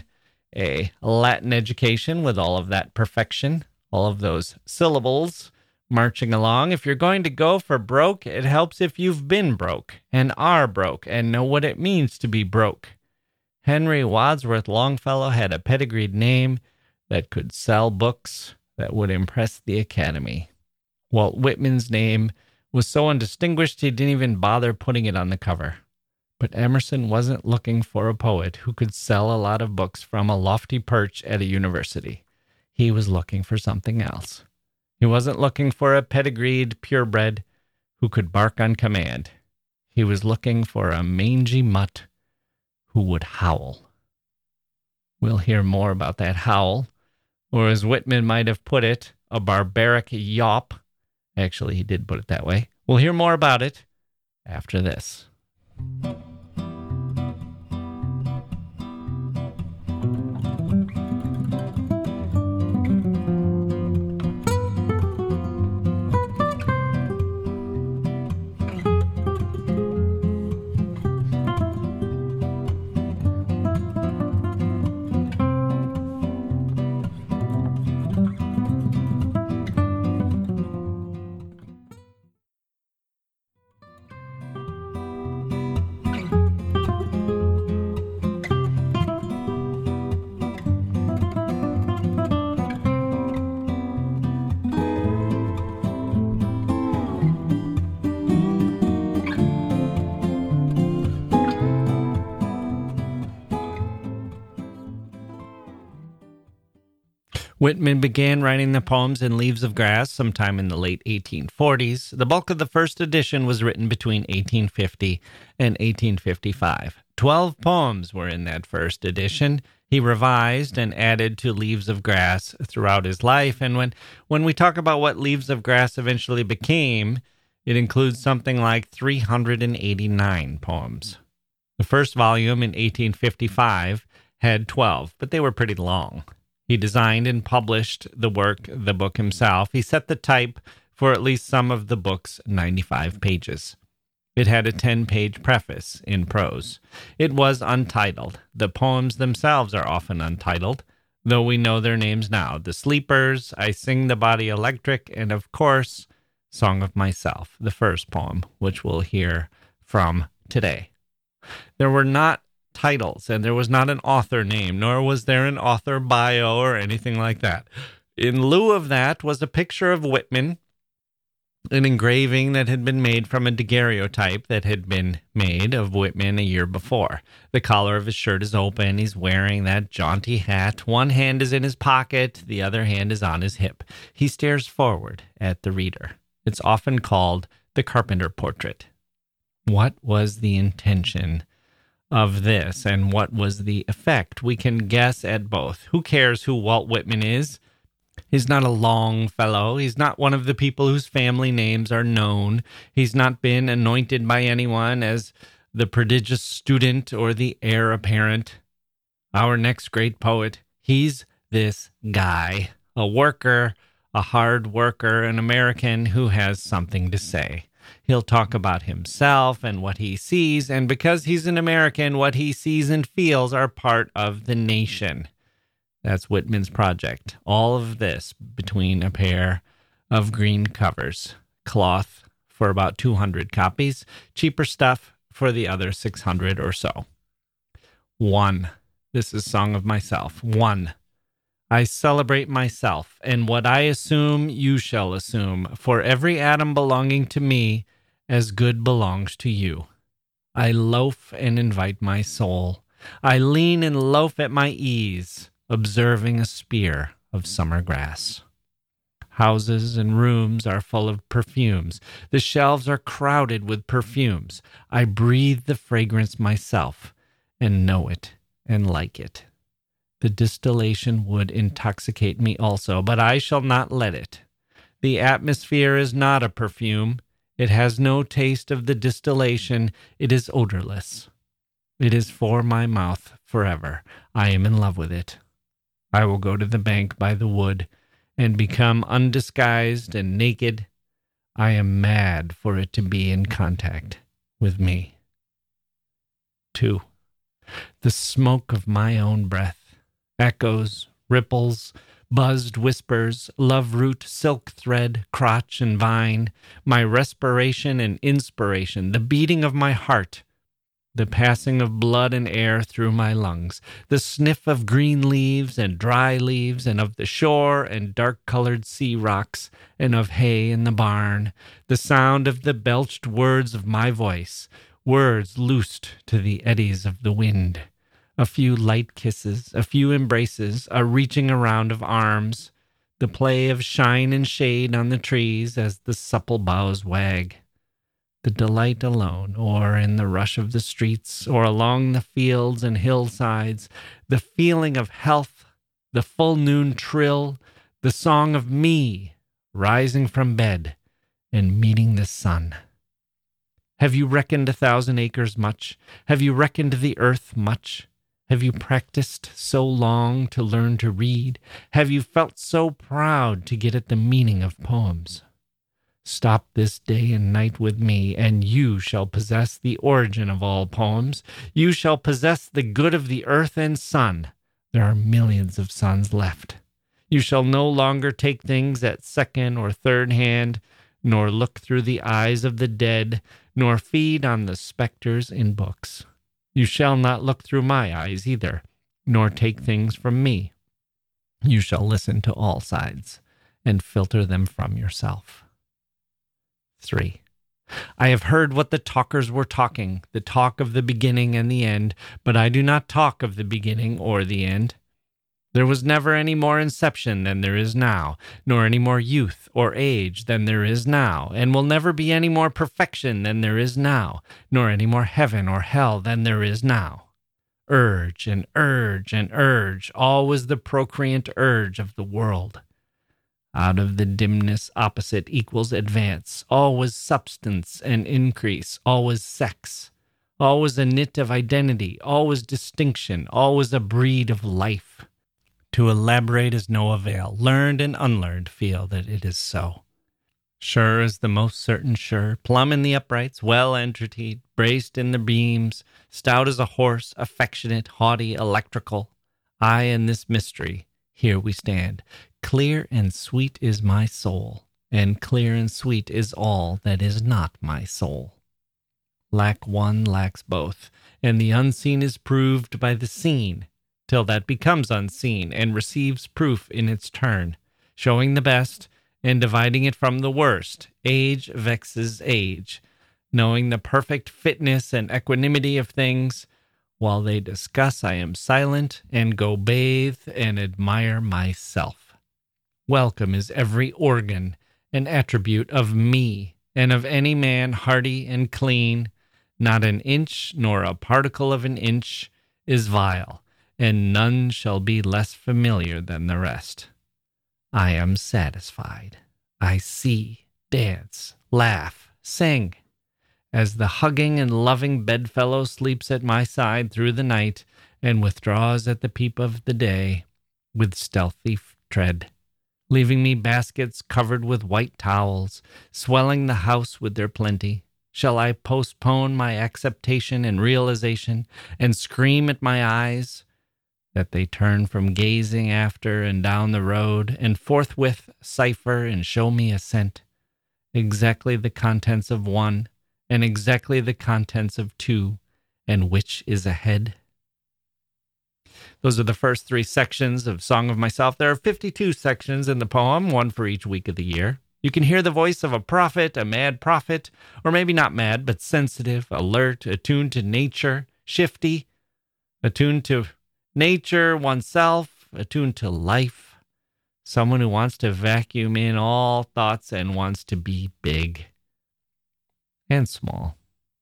a Latin education with all of that perfection, all of those syllables marching along. If you're going to go for broke, it helps if you've been broke and are broke and know what it means to be broke. Henry Wadsworth Longfellow had a pedigreed name that could sell books that would impress the Academy. Walt Whitman's name was so undistinguished he didn't even bother putting it on the cover. But Emerson wasn't looking for a poet who could sell a lot of books from a lofty perch at a university. He was looking for something else. He wasn't looking for a pedigreed purebred who could bark on command. He was looking for a mangy mutt who would howl. We'll hear more about that howl, or as Whitman might have put it, a barbaric yawp. Actually, he did put it that way. We'll hear more about it after this. Whitman began writing the poems in Leaves of Grass sometime in the late 1840s. The bulk of the first edition was written between 1850 and 1855. 12 poems were in that first edition. He revised and added to Leaves of Grass throughout his life. And when we talk about what Leaves of Grass eventually became, it includes something like 389 poems. The first volume in 1855 had 12, but they were pretty long. He designed and published the book himself. He set the type for at least some of the book's 95 pages. It had a 10-page preface in prose. It was untitled. The poems themselves are often untitled, though we know their names now. The Sleepers, I Sing the Body Electric, and of course, Song of Myself, the first poem, which we'll hear from today. There were not titles, and there was not an author name, nor was there an author bio or anything like that. In lieu of that was a picture of Whitman, an engraving that had been made from a daguerreotype that had been made of Whitman a year before. The collar of his shirt is open. He's wearing that jaunty hat. One hand is in his pocket. The other hand is on his hip. He stares forward at the reader. It's often called the Carpenter portrait. What was the intention of this, and what was the effect? We can guess at both. Who cares who Walt Whitman is? He's not a Longfellow. He's not one of the people whose family names are known. He's not been anointed by anyone as the prodigious student or the heir apparent. Our next great poet, he's this guy, a worker, a hard worker, an American who has something to say. He'll talk about himself and what he sees, and because he's an American, what he sees and feels are part of the nation. That's Whitman's project. All of this between a pair of green covers. Cloth for about 200 copies. Cheaper stuff for the other 600 or so. 1. This is Song of Myself. 1. I celebrate myself, and what I assume you shall assume, for every atom belonging to me, as good belongs to you. I loaf and invite my soul. I lean and loaf at my ease, observing a spear of summer grass. Houses and rooms are full of perfumes. The shelves are crowded with perfumes. I breathe the fragrance myself, and know it and like it. The distillation would intoxicate me also, but I shall not let it. The atmosphere is not a perfume. It has no taste of the distillation. It is odorless. It is for my mouth forever. I am in love with it. I will go to the bank by the wood and become undisguised and naked. I am mad for it to be in contact with me. 2. The smoke of my own breath, echoes, ripples, buzzed whispers, love root, silk thread, crotch and vine, my respiration and inspiration, the beating of my heart, the passing of blood and air through my lungs, the sniff of green leaves and dry leaves, and of the shore and dark-colored sea rocks, and of hay in the barn, the sound of the belched words of my voice, words loosed to the eddies of the wind. A few light kisses, a few embraces, a reaching around of arms, the play of shine and shade on the trees as the supple boughs wag. The delight alone, or in the rush of the streets, or along the fields and hillsides, the feeling of health, the full noon trill, the song of me rising from bed and meeting the sun. Have you reckoned 1,000 acres much? Have you reckoned the earth much? Have you practiced so long to learn to read? Have you felt so proud to get at the meaning of poems? Stop this day and night with me, and you shall possess the origin of all poems. You shall possess the good of the earth and sun. There are millions of suns left. You shall no longer take things at second or third hand, nor look through the eyes of the dead, nor feed on the specters in books. You shall not look through my eyes either, nor take things from me. You shall listen to all sides and filter them from yourself. 3. I have heard what the talkers were talking, the talk of the beginning and the end, but I do not talk of the beginning or the end. There was never any more inception than there is now, nor any more youth or age than there is now, and will never be any more perfection than there is now, nor any more heaven or hell than there is now. Urge and urge and urge, always the procreant urge of the world. Out of the dimness opposite equals advance, always substance and increase, always sex, always a knit of identity, always distinction, always a breed of life. To elaborate is no avail. Learned and unlearned feel that it is so. Sure as the most certain sure, plumb in the uprights, well entreated, braced in the beams, stout as a horse, affectionate, haughty, electrical. I and this mystery, here we stand. Clear and sweet is my soul, and clear and sweet is all that is not my soul. Lack one lacks both, and the unseen is proved by the seen, till that becomes unseen and receives proof in its turn, showing the best and dividing it from the worst. Age vexes age, knowing the perfect fitness and equanimity of things. While they discuss, I am silent and go bathe and admire myself. Welcome is every organ and attribute of me and of any man hearty and clean. Not an inch nor a particle of an inch is vile, and none shall be less familiar than the rest. I am satisfied. I see, dance, laugh, sing, as the hugging and loving bedfellow sleeps at my side through the night and withdraws at the peep of the day with stealthy tread, leaving me baskets covered with white towels, swelling the house with their plenty. Shall I postpone my acceptation and realization and scream at my eyes that they turn from gazing after and down the road, and forthwith cipher and show me a scent, exactly the contents of one, and exactly the contents of two, and which is ahead? Those are the first 3 sections of Song of Myself. There are 52 sections in the poem, one for each week of the year. You can hear the voice of a prophet, a mad prophet, or maybe not mad, but sensitive, alert, attuned to nature, shifty, attuned to nature, oneself, attuned to life. Someone who wants to vacuum in all thoughts and wants to be big and small,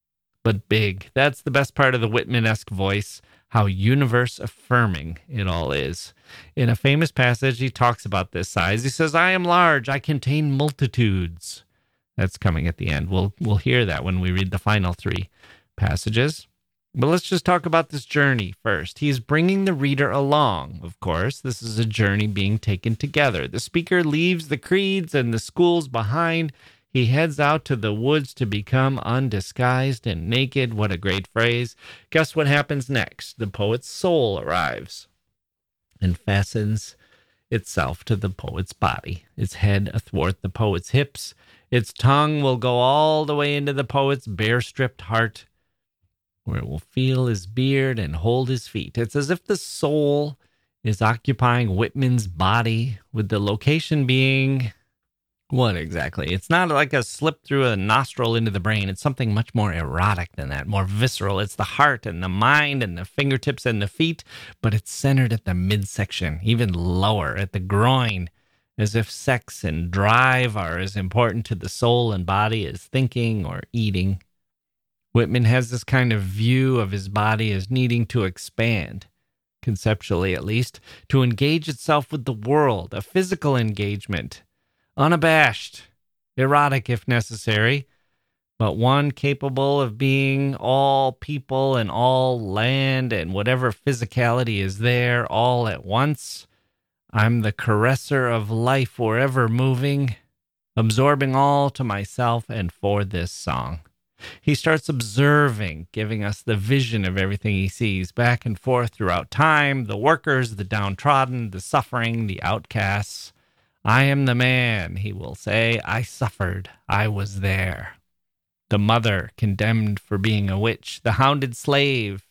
but big. That's the best part of the Whitman-esque voice, how universe-affirming it all is. In a famous passage, he talks about this size. He says, I am large, I contain multitudes. That's coming at the end. We'll hear that when we read the final 3 passages. But let's just talk about this journey first. He's bringing the reader along, of course. This is a journey being taken together. The speaker leaves the creeds and the schools behind. He heads out to the woods to become undisguised and naked. What a great phrase. Guess what happens next? The poet's soul arrives and fastens itself to the poet's body, its head athwart the poet's hips. Its tongue will go all the way into the poet's bare-stripped heart, where it will feel his beard and hold his feet. It's as if the soul is occupying Whitman's body, with the location being what exactly? It's not like a slip through a nostril into the brain. It's something much more erotic than that, more visceral. It's the heart and the mind and the fingertips and the feet, but it's centered at the midsection, even lower at the groin, as if sex and drive are as important to the soul and body as thinking or eating. Whitman has this kind of view of his body as needing to expand, conceptually at least, to engage itself with the world, a physical engagement, unabashed, erotic if necessary, but one capable of being all people and all land and whatever physicality is there all at once. I'm the caresser of life wherever moving, absorbing all to myself and for this song. He starts observing, giving us the vision of everything he sees back and forth throughout time, the workers, the downtrodden, the suffering, the outcasts. I am the man, he will say. I suffered. I was there. The mother condemned for being a witch, the hounded slave.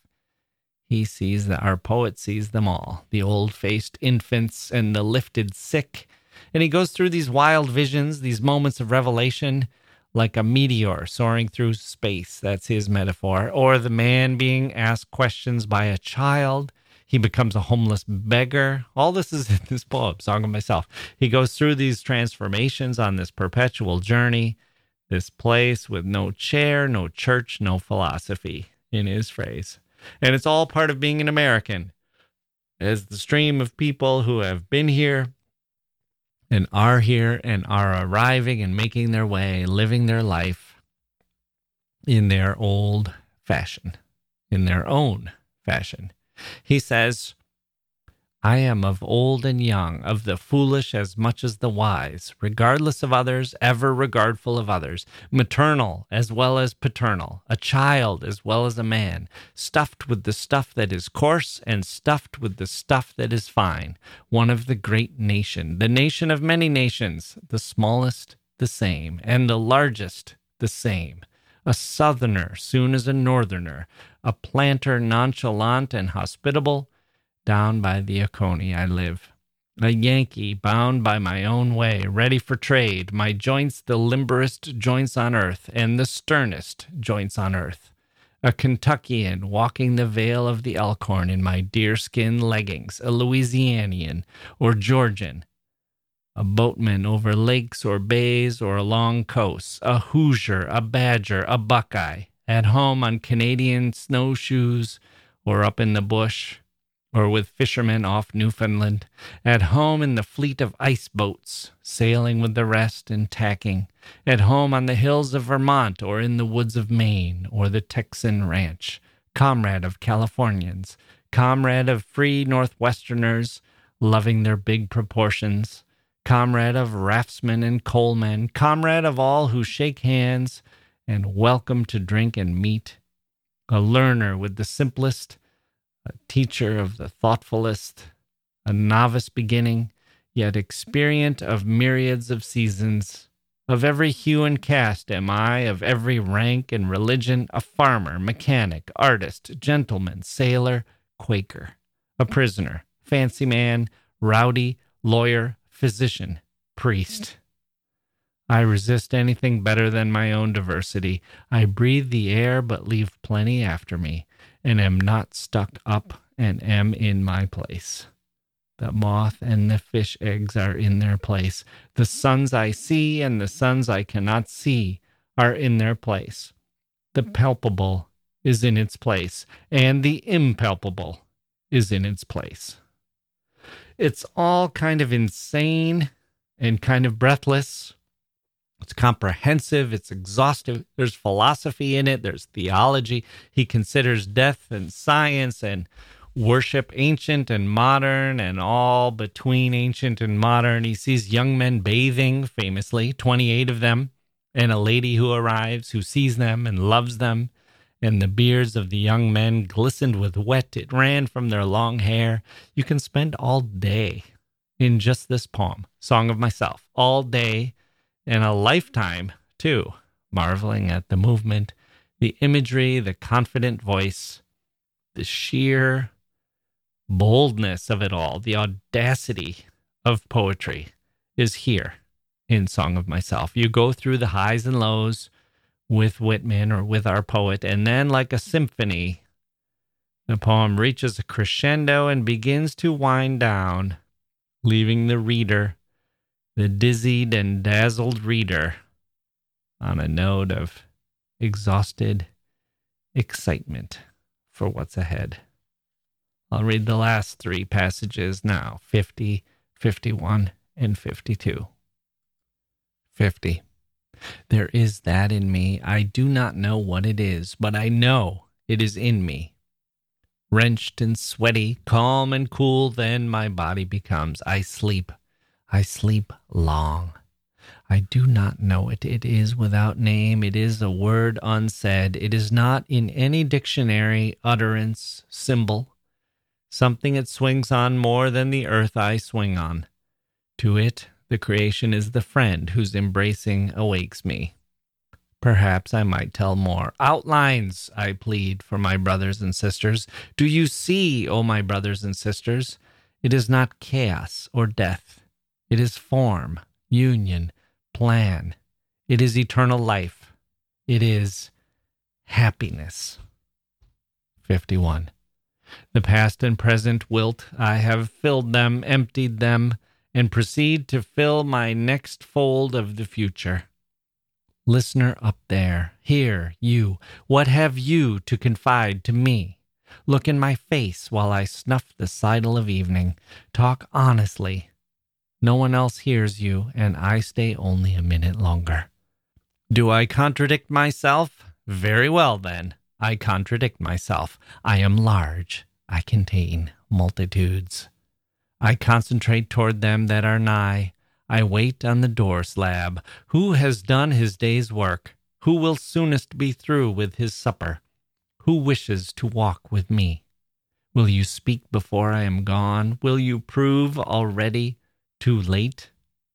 He sees that our poet sees them all, the old-faced infants and the lifted sick. And he goes through these wild visions, these moments of revelation, like a meteor soaring through space. That's his metaphor. Or the man being asked questions by a child. He becomes a homeless beggar. All this is in this poem, Song of Myself. He goes through these transformations on this perpetual journey, this place with no chair, no church, no philosophy, in his phrase. And it's all part of being an American, as the stream of people who have been here and are arriving and making their way, living their life in their old fashion, in their own fashion. He says, I am of old and young, of the foolish as much as the wise, regardless of others, ever regardful of others, maternal as well as paternal, a child as well as a man, stuffed with the stuff that is coarse and stuffed with the stuff that is fine, one of the great nation, the nation of many nations, the smallest the same, and the largest the same, a southerner soon as a northerner, a planter nonchalant and hospitable. Down by the Oconee I live, a Yankee bound by my own way, ready for trade, my joints the limberest joints on earth, and the sternest joints on earth. A Kentuckian walking the vale of the Elkhorn in my deerskin leggings, a Louisianian or Georgian, a boatman over lakes or bays or along coasts, a Hoosier, a Badger, a Buckeye, at home on Canadian snowshoes or up in the bush, or with fishermen off Newfoundland, at home in the fleet of ice boats, sailing with the rest and tacking, at home on the hills of Vermont or in the woods of Maine or the Texan ranch, comrade of Californians, comrade of free Northwesterners, loving their big proportions, comrade of raftsmen and coalmen, comrade of all who shake hands and welcome to drink and meat, a learner with the simplest, a teacher of the thoughtfulest, a novice beginning, yet experient of myriads of seasons. Of every hue and caste am I, of every rank and religion, a farmer, mechanic, artist, gentleman, sailor, Quaker, a prisoner, fancy man, rowdy, lawyer, physician, priest. I resist anything better than my own diversity. I breathe the air but leave plenty after me, and am not stuck up and am in my place. The moth and the fish eggs are in their place. The suns I see and the suns I cannot see are in their place. The palpable is in its place, and the impalpable is in its place. It's all kind of insane and kind of breathless. It's comprehensive. It's exhaustive. There's philosophy in it. There's theology. He considers death and science and worship ancient and modern and all between ancient and modern. He sees young men bathing, famously, 28 of them, and a lady who arrives who sees them and loves them. And the beards of the young men glistened with wet. It ran from their long hair. You can spend all day in just this poem, Song of Myself, all day, and a lifetime, too, marveling at the movement, the imagery, the confident voice, the sheer boldness of it all, the audacity of poetry is here in Song of Myself. You go through the highs and lows with Whitman or with our poet, and then like a symphony, the poem reaches a crescendo and begins to wind down, leaving the reader, the dizzied and dazzled reader, on a note of exhausted excitement for what's ahead. I'll read the last three passages now, 50, 51, and 52. 50. There is that in me. I do not know what it is, but I know it is in me. Wrenched and sweaty, calm and cool, then my body becomes. I sleep long. I do not know it. It is without name. It is a word unsaid. It is not in any dictionary, utterance, symbol. Something it swings on more than the earth I swing on. To it, the creation is the friend whose embracing awakes me. Perhaps I might tell more. Outlines, I plead for my brothers and sisters. Do you see, O my brothers and sisters? It is not chaos or death. It is form, union, plan. It is eternal life. It is happiness. 51. The past and present wilt, I have filled them, emptied them, and proceed to fill my next fold of the future. Listener up there, here, you, what have you to confide to me? Look in my face while I snuff the sidle of evening. Talk honestly. No one else hears you, and I stay only a minute longer. Do I contradict myself? Very well, then. I contradict myself. I am large. I contain multitudes. I concentrate toward them that are nigh. I wait on the door slab. Who has done his day's work? Who will soonest be through with his supper? Who wishes to walk with me? Will you speak before I am gone? Will you prove already too late?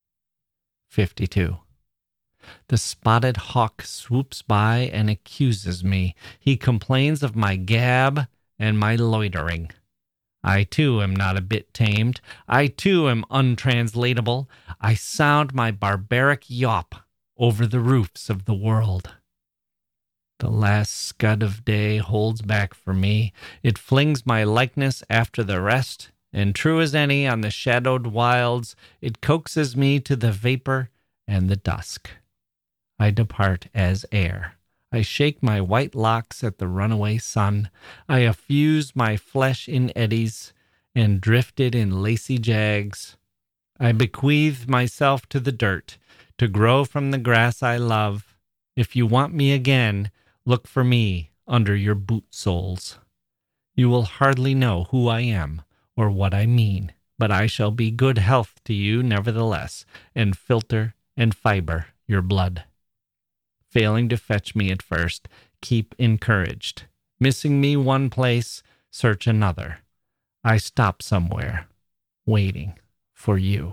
52. The spotted hawk swoops by and accuses me. He complains of my gab and my loitering. I too am not a bit tamed. I too am untranslatable. I sound my barbaric yawp over the roofs of the world. The last scud of day holds back for me. It flings my likeness after the rest, and true as any on the shadowed wilds, it coaxes me to the vapor and the dusk. I depart as air. I shake my white locks at the runaway sun. I effuse my flesh in eddies and drift it in lacy jags. I bequeath myself to the dirt, to grow from the grass I love. If you want me again, look for me under your boot soles. You will hardly know who I am or what I mean, but I shall be good health to you nevertheless, and filter and fiber your blood. Failing to fetch me at first, keep encouraged. Missing me one place, search another. I stop somewhere, waiting for you.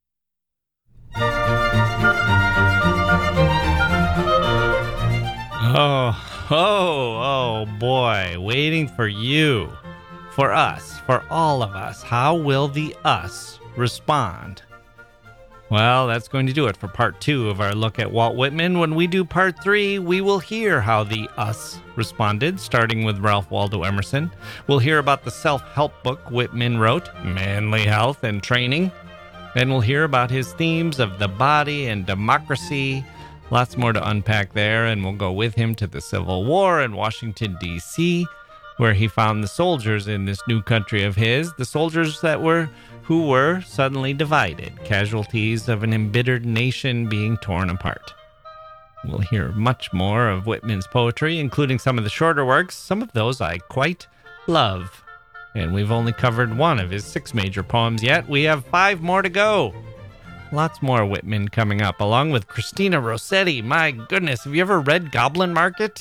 Oh boy, waiting for you. For us, for all of us. How will the us respond? Well, that's going to do it for part 2 of our look at Walt Whitman. When we do part 3, we will hear how the us responded, starting with Ralph Waldo Emerson. We'll hear about the self-help book Whitman wrote, Manly Health and Training. Then we'll hear about his themes of the body and democracy. Lots more to unpack there, and we'll go with him to the Civil War in Washington, D.C., where he found the soldiers in this new country of his, the soldiers who were suddenly divided, casualties of an embittered nation being torn apart. We'll hear much more of Whitman's poetry, including some of the shorter works. Some of those I quite love. And we've only covered one of his 6 major poems yet. We have 5 more to go. Lots more Whitman coming up, along with Christina Rossetti. My goodness, have you ever read Goblin Market?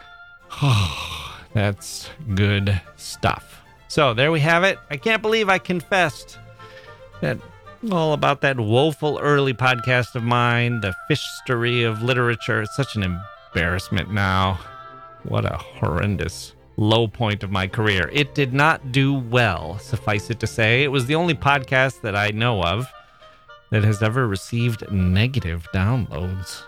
Oh, that's good stuff. So there we have it. I can't believe I confessed that all about that woeful early podcast of mine, the fishstery of literature. It's such an embarrassment now. What a horrendous low point of my career. It did not do well, suffice it to say. It was the only podcast that I know of that has ever received negative downloads.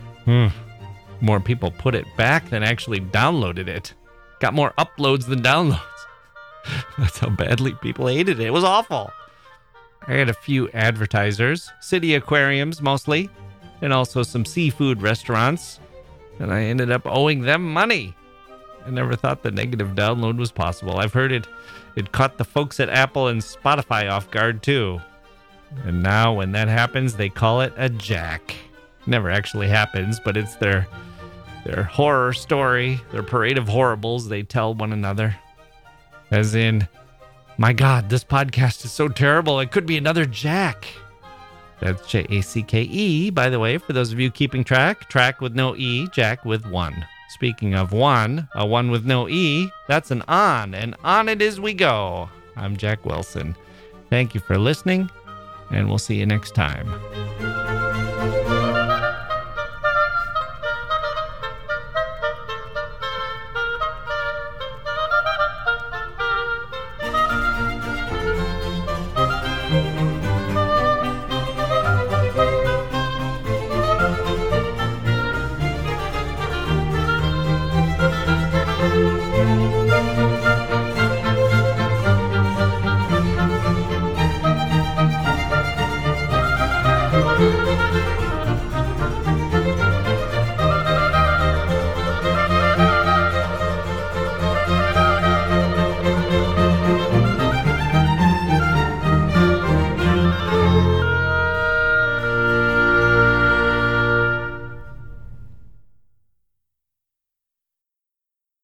More people put it back than actually downloaded it. Got more uploads than downloads. That's how badly people hated it. It was awful. I had a few advertisers, city aquariums mostly, and also some seafood restaurants, and I ended up owing them money. I never thought the negative download was possible. I've heard it caught the folks at Apple and Spotify off guard too. And now when that happens, they call it a jack. Never actually happens, but it's their horror story, their parade of horribles they tell one another. As in, my God, this podcast is so terrible, it could be another Jack. That's Jacke, by the way, for those of you keeping track. Track with no E, Jack with 1. Speaking of 1, a 1 with no E, that's an on, and on it is we go. I'm Jack Wilson. Thank you for listening, and we'll see you next time.